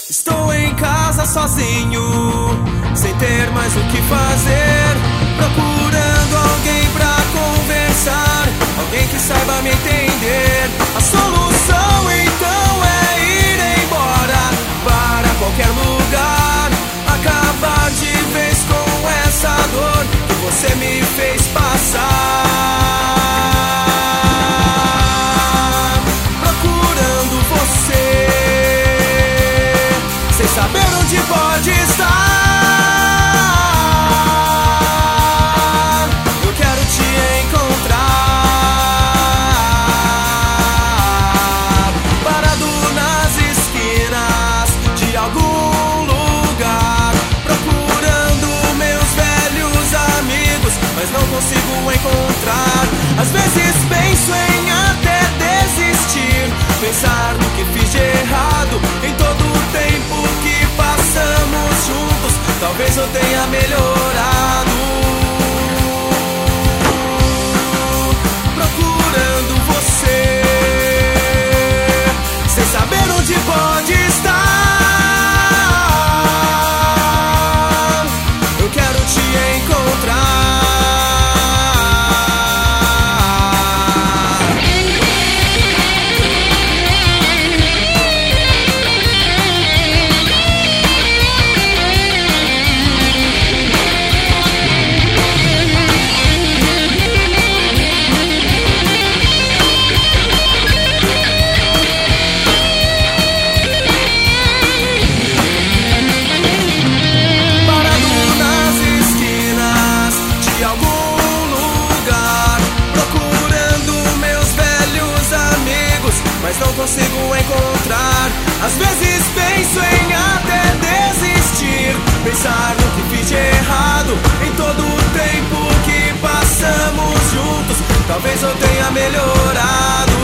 Estou em casa sozinho, sem ter mais o que fazer, procurando alguém pra conversar, alguém que saiba me entender. A solução então é ir embora para qualquer lugar, acabar de vez com essa dor que você me fez passar. Procurando você, sem saber onde pode estar. Eu quero te encontrar, parado nas esquinas de algum lugar, procurando meus velhos amigos, mas não consigo encontrar. Às vezes penso em até desistir, pensar no que fiz de errado em todo o tempo que passamos juntos. Talvez eu tenha melhorado, procurando você, sem saber onde pode estar. Eu quero te encontrar. Mas não consigo encontrar. Às vezes penso em até desistir, pensar no que fiz de errado em todo o tempo que passamos juntos. Talvez eu tenha melhorado,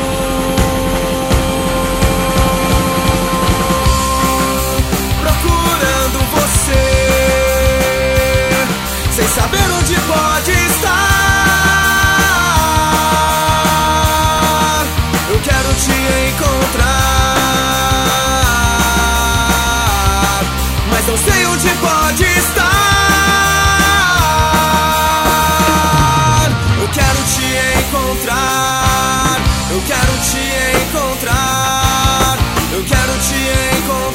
procurando você, sem saber onde pode estar. Eu quero te encontrar, mas não sei onde pode estar. Eu quero te encontrar, eu quero te encontrar, eu quero te encontrar.